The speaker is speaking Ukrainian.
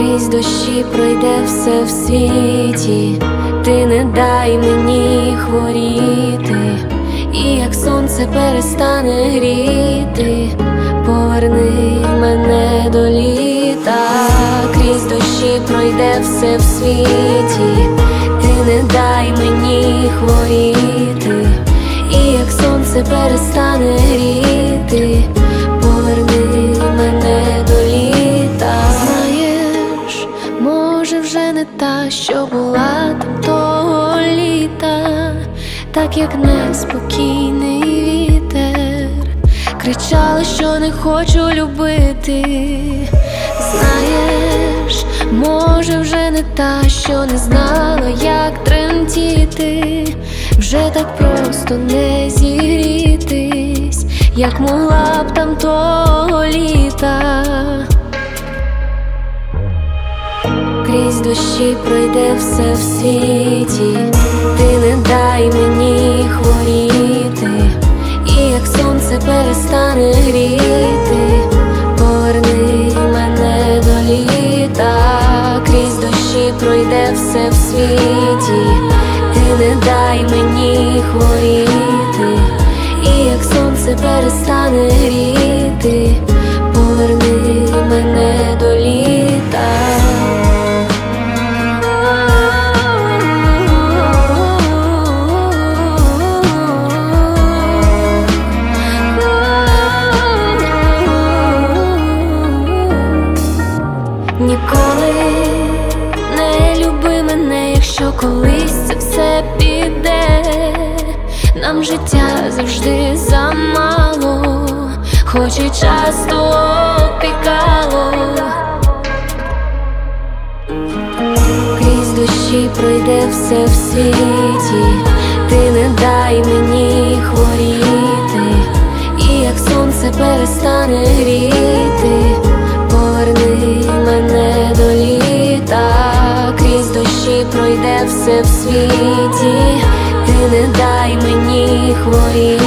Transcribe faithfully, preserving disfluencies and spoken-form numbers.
Крізь дощі пройде все в світі, ти не дай мені хворіти, і як сонце перестане гріти, поверни мене до літа. Крізь дощі пройде все в світі, ти не дай мені хворіти, і як сонце перестане гріти, поверни мене до літа. Знаєш, може вже не та, що була там того літа, так як неспокійний вітер, кричала, що не хочу любити. Знаєш, може вже не та, що не знала, як тремтіти, вже так просто не зігрітись, як могла б там того літа. Крізь дощі пройде все в світі, ти не дай мені хворіти, і як сонце перестане гріти, поверни мене до літа. Крізь дощі пройде все в світі, ти не дай мені хворіти, і як сонце перестане гріти, поверни мене до літа. Ніколи не люби мене, якщо колись це все піде. Нам життя завжди замало, хоч і часто опікало. Крізь дощі пройде все в світі, ти не дай мені хворіти, і як сонце перестане гріти, поверни мене до літа. Крізь дощі пройде все в світі, ти не дай мені хворіти,